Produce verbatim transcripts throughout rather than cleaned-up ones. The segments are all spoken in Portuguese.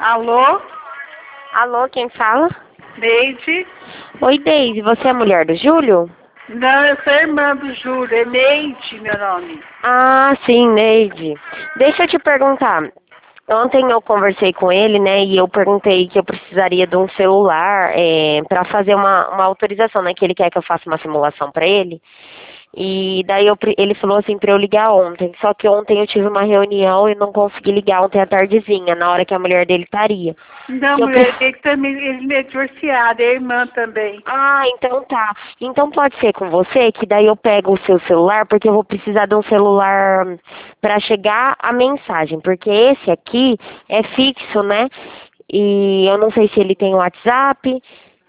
Alô? Alô, quem fala? Neide? Oi, Deise, você é a mulher do Júlio? Não, eu sou irmã do Júlio, é Neide meu nome. Ah, sim, Neide. Deixa eu te perguntar. Ontem eu conversei com ele, né, e eu perguntei que eu precisaria de um celular é, para fazer uma, uma autorização, né, que ele quer que eu faça uma simulação para ele. E daí eu, pre- ele falou assim para eu ligar ontem, só que ontem eu tive uma reunião e não consegui ligar ontem à tardezinha, na hora que a mulher dele estaria. Não, Que eu mulher, preciso... ele também, ele é divorciado, é irmã também. Ah, então tá. Então pode ser com você, que daí eu pego o seu celular, porque eu vou precisar de um celular para chegar a mensagem, porque esse aqui é fixo, né? E eu não sei se ele tem WhatsApp.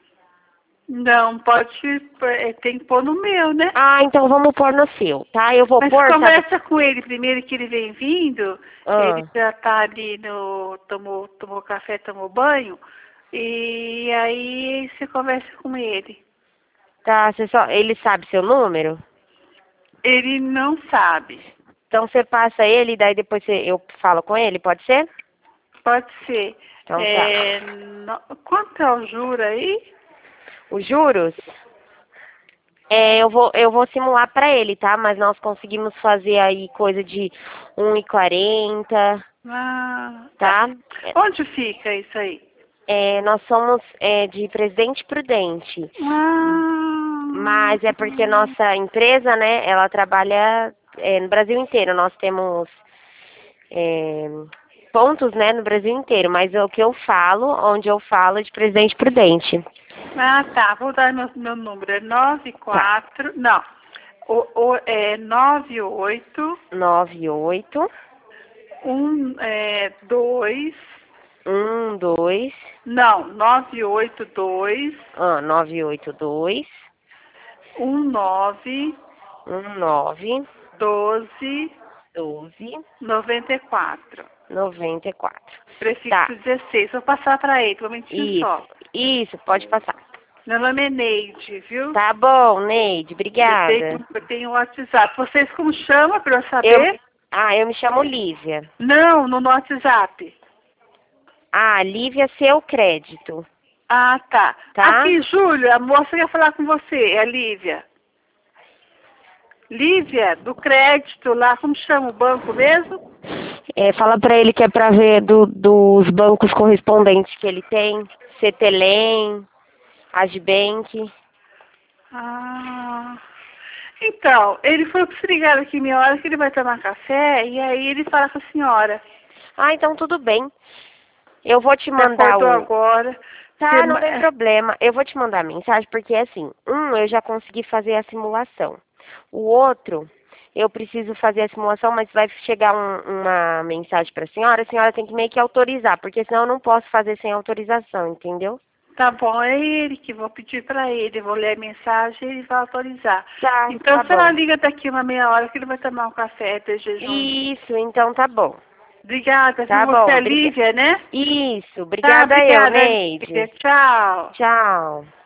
Não, pode, é, tem que pôr no meu, né? Ah, então vamos pôr no seu, tá? Eu vou Mas pôr, sabe? conversa com ele primeiro que ele vem vindo, ele Ah, já tá ali no, tomou, tomou café, tomou banho, e aí você conversa com ele. tá, você só, ele sabe seu número? Ele não sabe. Então você passa ele e daí depois você, eu falo com ele, pode ser? Pode ser. Então tá. É, no- quanto é o juro aí? Os juros? É, eu vou, eu vou simular pra ele, tá? Mas nós conseguimos fazer aí coisa de um e quarenta, Ah, tá. tá? Onde fica isso aí? É, nós somos é, de Presidente Prudente, Ah, mas é porque nossa empresa, né, ela trabalha é, no Brasil inteiro. Nós temos é, pontos, né, no Brasil inteiro, mas é o que eu falo, onde eu falo é de Presidente Prudente. ah, tá. Vou dar meu, meu número. É nove Tá. quatro. Não. O, o, é nove oito Nove oito um é, dois. um dois Não, nove oito dois ah, nove oito dois um nove um nove doze doze noventa e quatro. noventa e quatro. Tá, Prefixo dezesseis. Vou passar para ele, um momentinho isso, só. isso, pode passar. Meu nome é Neide, viu? Tá bom, Neide, Eu obrigada. tenho, eu tenho o WhatsApp. Vocês como chama para eu Eu, saber? ah, eu me chamo Lívia. Não, no WhatsApp. Ah, Lívia, seu crédito, Ah, tá. tá? Aqui, Júlio, a moça quer falar com você, é a Lívia. Lívia, do crédito lá, como chama o banco mesmo? É, fala pra ele que é pra ver do, dos bancos correspondentes que ele tem, Cetelem, Agibank. Ah. Então, ele foi se ligar aqui meia hora que ele vai tomar café e aí ele fala com a senhora. Ah, então tudo bem. Eu vou te Você mandar acordou o... agora. Você, Tá, não ma- tem problema. Eu vou te mandar a mensagem, porque assim, um, eu já consegui fazer a simulação. O outro, eu preciso fazer a simulação, mas vai chegar um- uma mensagem para a senhora, a senhora tem que meio que autorizar, porque senão eu não posso fazer sem autorização, entendeu? tá bom, é ele que vou pedir para ele. Vou ler a mensagem e ele vai autorizar. Tá, Então, tá se ela bom. liga daqui uma meia hora que ele vai tomar um café de jejum. Isso, então tá bom. Obrigada, viu? Tá Você bom, é briga... Lívia, né? Isso, Tá, obrigada eu, obrigada, Lívia. Neide. Tchau. Tchau.